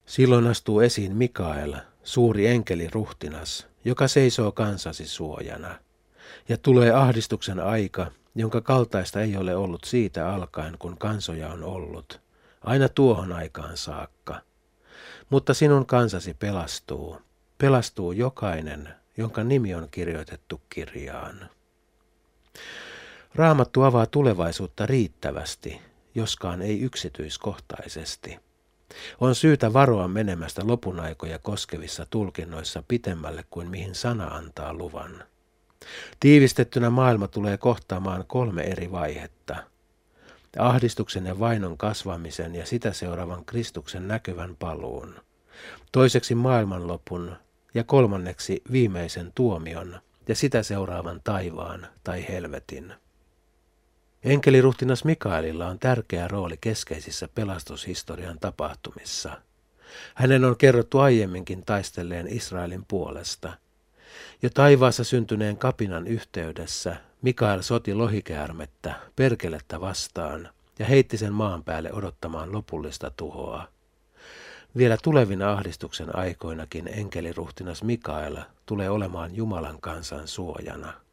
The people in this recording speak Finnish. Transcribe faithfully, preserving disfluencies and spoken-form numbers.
Silloin astuu esiin Mikael, suuri enkeliruhtinas, joka seisoo kansasi suojana. Ja tulee ahdistuksen aika, jonka kaltaista ei ole ollut siitä alkaen, kun kansoja on ollut, aina tuohon aikaan saakka. Mutta sinun kansasi pelastuu, pelastuu jokainen, jonka nimi on kirjoitettu kirjaan. Raamattu avaa tulevaisuutta riittävästi, joskaan ei yksityiskohtaisesti. On syytä varoa menemästä lopun aikoja koskevissa tulkinnoissa pitemmälle kuin mihin sana antaa luvan. Tiivistettynä maailma tulee kohtaamaan kolme eri vaihetta. Ahdistuksen ja vainon kasvamisen ja sitä seuraavan Kristuksen näkyvän paluun. Toiseksi maailmanlopun ja kolmanneksi viimeisen tuomion ja sitä seuraavan taivaan tai helvetin. Enkeliruhtinas Mikaelilla on tärkeä rooli keskeisissä pelastushistorian tapahtumissa. Hänen on kerrottu aiemminkin taistelleen Israelin puolesta. Jo taivaassa syntyneen kapinan yhteydessä Mikael soti lohikäärmettä, perkelettä vastaan ja heitti sen maan päälle odottamaan lopullista tuhoa. Vielä tulevina ahdistuksen aikoinakin enkeliruhtinas Mikael tulee olemaan Jumalan kansan suojana.